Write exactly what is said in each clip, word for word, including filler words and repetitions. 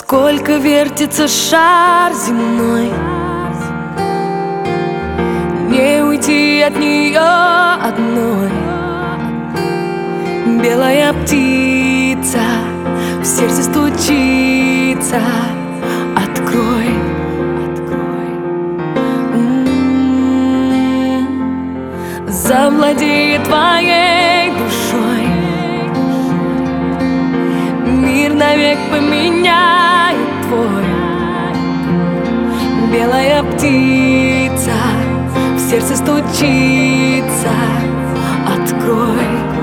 Сколько вертится шар земной, не уйти от нее одной. Белая птица в сердце стучится. Открой, открой. М-м-м. Завладеет твоей душой, мир навек поменяет твой. Белая птица в сердце стучится. Открой.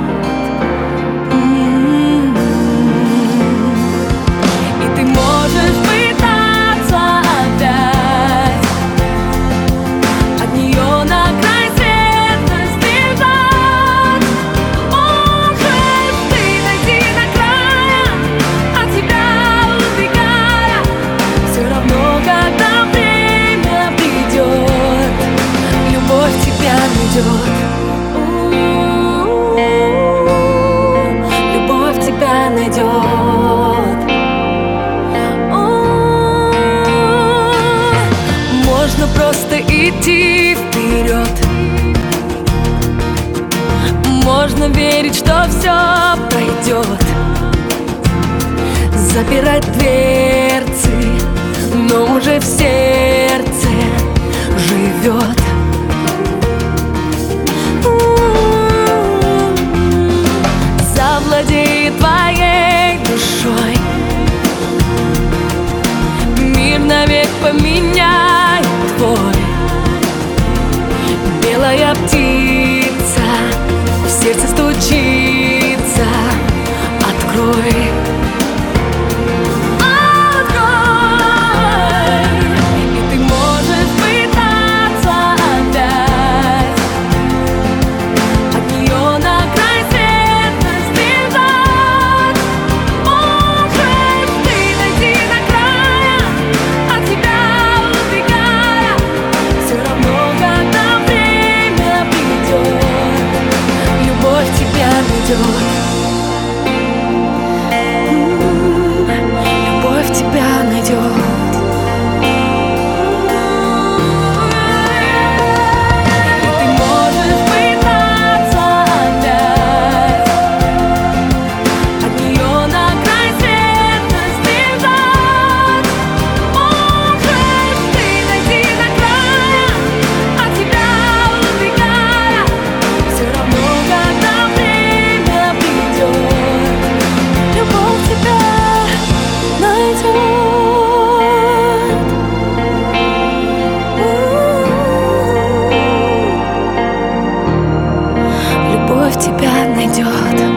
Любовь тебя найдет. Можно просто идти вперед, можно верить, что все пройдет. Запирать дверцы, но уже в сердце живет. Завладеет твоей душой, мир навек поменяет твой. Белая птица в сердце стучится. Открой. Любовь тебя найдет. И ты можешь пытаться опять от нее на край света сбежать. Можешь ты дойти до края, от тебя убегая. Все равно, когда время придет, любовь тебя найдет. Любовь тебя найдет.